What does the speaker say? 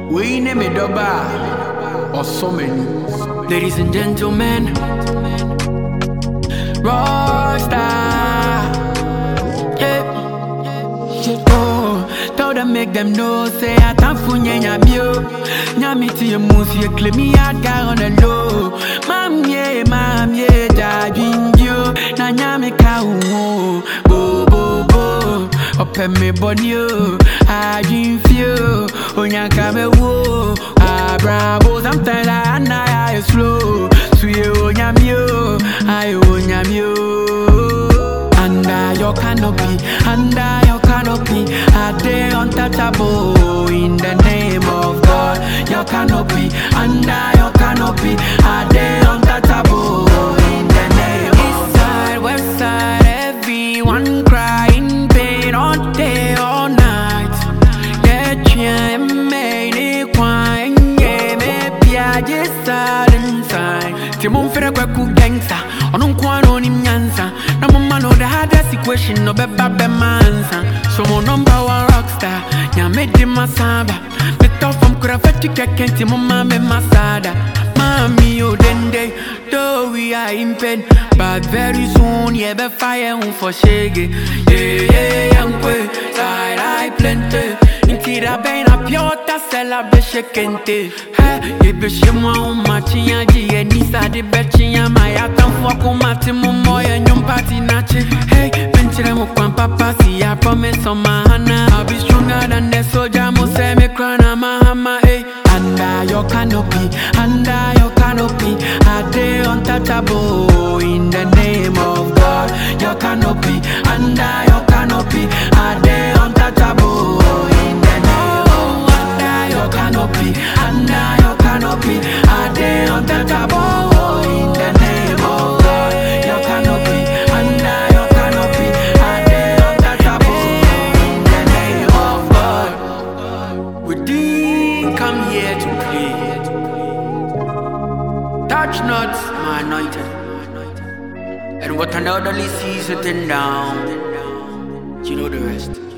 We name it Doba or so many. Ladies and gentlemen, Rockstar. Yeah. Oh, tell them make them know. Say I can't funye nyamio. Nyami to your moose, you claim me out guy on the low. Mam ye, judging you. Na nyami ka bo bo bo. Open me bonio, I dream few. Onyaka me wo, bravo. Sometimes I slow. Sweet onyamio, I onyamio. Under your canopy, are they untouchable in the name of God? Your canopy, under your canopy, are they untouchable in the name of God? East side, west side, everyone crying pain all day, all night. Get you made it quiet, yeah, maybe I just sat inside. Timon Ferrequaku gangster, on Unquano in Yansa. No man know the hardest equation, no beba mansa. So my number one rockstar, ya made him masaba. Me tough from Kurafati Kakenti, Mama me masada. Mami, oh, dende, though we are in pain. But very soon, yeah, be fire for shaggy. Yeah, young way, side I plenty. Intira ben a piota celebration kente. Hey, be shimo machi ya ji enisa de betchiya maya kan foko mati mo moya nyum party nache. Hey, venture mo kwan papa si I promise on my hana. I'll be stronger than the soldier mo say me crana mahama. Hey, under your canopy, are they untouchable in the name of God? Your canopy, under your canopy, are they untouchable in the name of God? Under your canopy, are they untouchable in the name of God? Your canopy, under your canopy, are they untouchable in the name of God? We didn't come here to play. Touch not my anointed. And what an elderly sees sitting down, you know the rest.